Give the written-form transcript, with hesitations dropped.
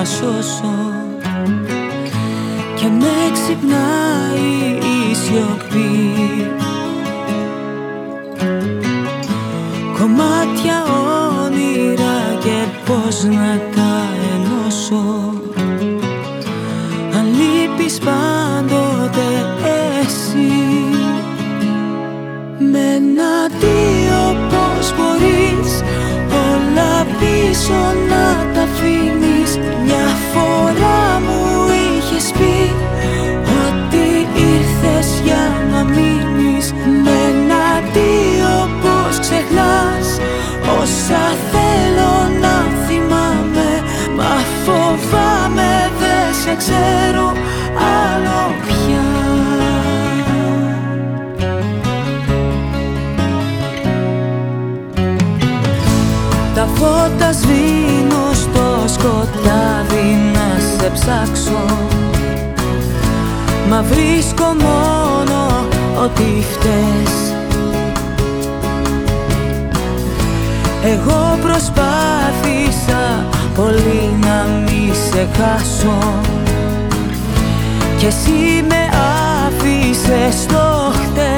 σώσω και με ξυπνάει η σιωπή. Κομμάτια όνειρα και πώς να τα ενώσω, αν λείπεις πάντοτε εσύ. Με ένα αντίο πώς μπορείς όλα πίσω να τα αφήνεις. Μια φορά μου είχες πει ότι ήρθες για να μείνεις. Με ένα αντίο πώς ξεχνάς όσα θέλω να θυμάμαι. Μα φοβάμαι δεν σε ξέρω άλλο πια. Τα φώτα σβήνω στο σκοτάδι να σε ψάξω, μα βρίσκω μόνο ότι φταίς. Εγώ προσπάθησα πολύ να μη σε χάσω κι εσύ με άφησες στο χτες.